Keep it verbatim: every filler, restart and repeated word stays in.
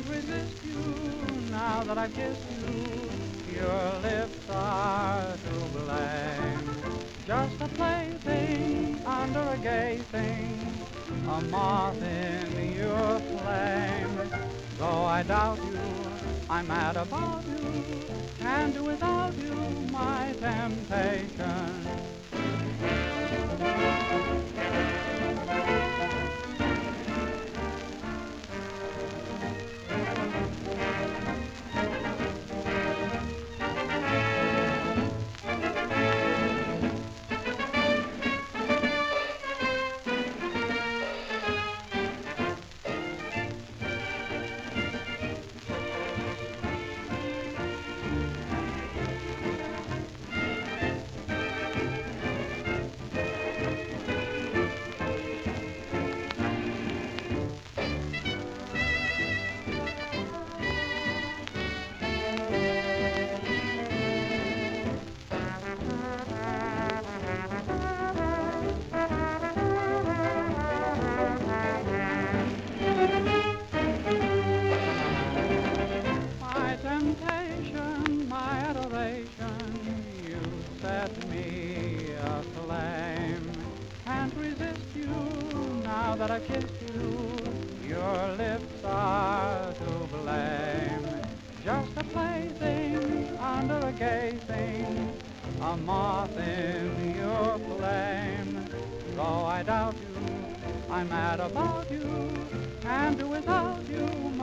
can't resist you now that I've kissed you. Your lips are to blame. Just a plaything under a gay thing, a moth in your flame. Though I doubt you, I'm mad about you, can't do without you, my temptation. Temptation, my adoration, you set me aflame. Can't resist you now that I've kissed you. Your lips are to blame. Just a plaything under a gay thing, a moth in your flame. Though I doubt you, I'm mad about you, can't do without you.